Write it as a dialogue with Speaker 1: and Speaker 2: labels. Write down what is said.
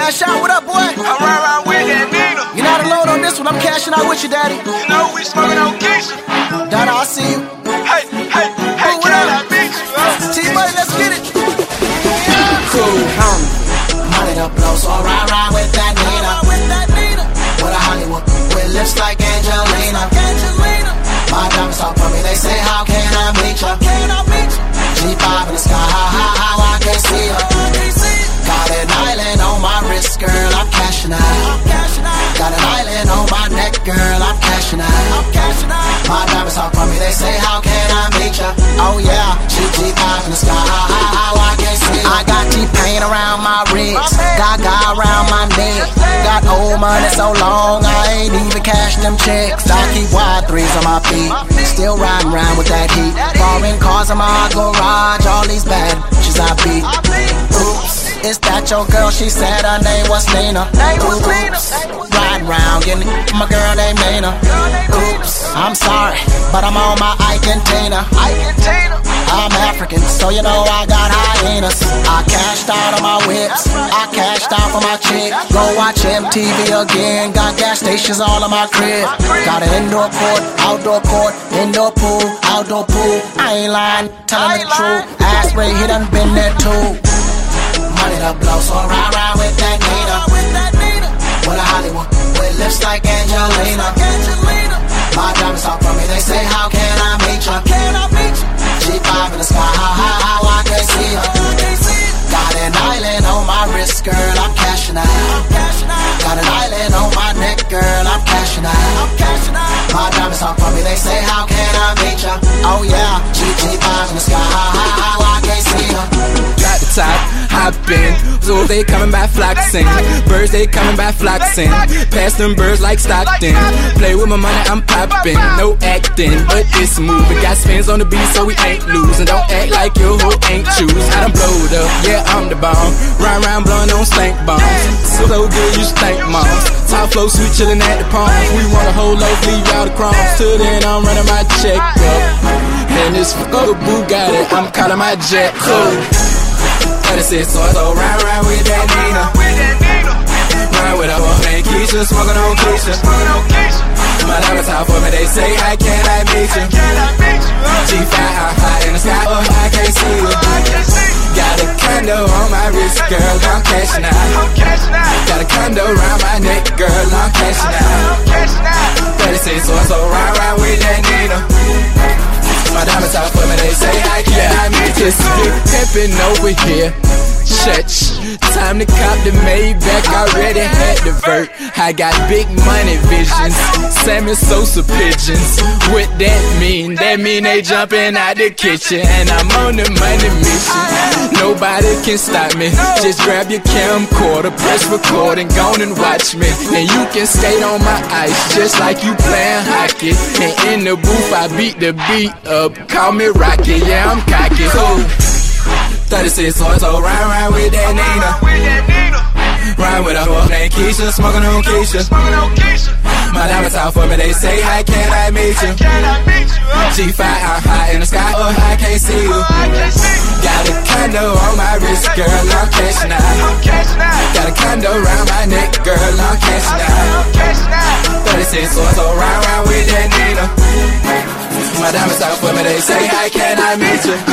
Speaker 1: Cash out, what up, boy?
Speaker 2: I'm right with that Nina.
Speaker 1: You're not alone on this one, I'm cashing out with you, daddy.
Speaker 2: You know we smoking on Keisha.
Speaker 1: Donna, I see you.
Speaker 2: Hey,
Speaker 1: what
Speaker 2: can
Speaker 1: up?
Speaker 2: I beat you?
Speaker 1: T-Money, let's get it.
Speaker 3: Cool,
Speaker 1: Money to blow, so I ride with that Nina. With a Hollywood, with lips like Angelina. My diamonds talk for me, they say, how can I meet ya? G5 in the sky, how I can't see ya. Got an island on my wrist, girl, I'm cashing out. Got an island on my neck, girl, I'm cashing out. My diamonds talk for me, they say, how can I meet ya? Oh yeah, G5 in the sky, how I can't see ya. I got T-Pain around my wrist, Gaga around my neck. Got old money so long, I ain't even cashing them checks. I keep wide threes on my feet, still riding around with that heat. Foreign cars in my garage, all these bad bitches I beat. Oops. Is that your girl? She said her name was Nina. Oops. Riding round, getting my girl named Nina. Oops. I'm sorry, but I'm on my Ike and Tina. I'm African, so you know I got hyenas. I cashed out on my whips, I cashed out for my chick. Go watch MTV again, got gas stations all in my crib. Got an indoor court, indoor pool, outdoor pool. I ain't lying, telling the truth. Ass Ray, he done been there too. Money to blow, so I ride with that Nina. With a Hollywood, with lips like Angelina. My diamonds talk for me, they say, how can I meet ya? G5 in the sky, how I can't see ya. Got an island on my wrist, girl, I'm cashing out. Got an island on my neck, girl, I'm cashing out. My diamonds talk for me, they say, how can I meet ya? Oh yeah, G5 in the sky, how I can't see ya.
Speaker 3: Got the top, hop in. So they coming by flocking. Birds, they coming by flocking. Pass them birds like Stockton. Play with my money, I'm popping. No acting, but it's moving. Got spins on the beat, so we ain't losing. Don't act like your hoe ain't choose. I done blowed up, yeah, I'm the bomb. Run around blowing on stank bombs. So good, you stank moms. Top flow, sweet chillin' at the palms. We want a whole loaf, leave out the crumbs. Till then, I'm running my check up. And this fucker Bugatti, I'm calling my jet up. 36 so ride with that Nina. Ride with her man Keisha, smoking on Keisha. My diamonds out for me, they say, how can I meet you? G5 high in the sky, oh, I can't see you. Got a condo on my wrist, girl, I'm cashing out. Got a condo around my neck, girl, I'm cashing out. 36 so ride with that Nina. My diamonds out for me, they say, how can I meet you? Just big pimpin' over here. Church, time to cop the Maybach, already had the vert. I got big money visions, Sammy Sosa pigeons. What that mean? That mean they jumping out the kitchen, and I'm on the money mission. Nobody can stop me. Just grab your camcorder, press record, and go on and watch me. And you can skate on my ice, just like you playing hockey. And in the booth, I beat the beat up. Call me Rocky, yeah, I'm cocky. So 36 so ride with that Nina. Ride with her named Keisha, smoking on Keisha. My diamonds out for me, they say, how can I meet you? G5 high in the sky, oh, I can't see you. Got a condo on my wrist, girl, I'm cashing out. Got a condo around my neck, girl, I'm cashing out. 36 so ride with that Nina. My diamonds out for me, they say, how can I meet you?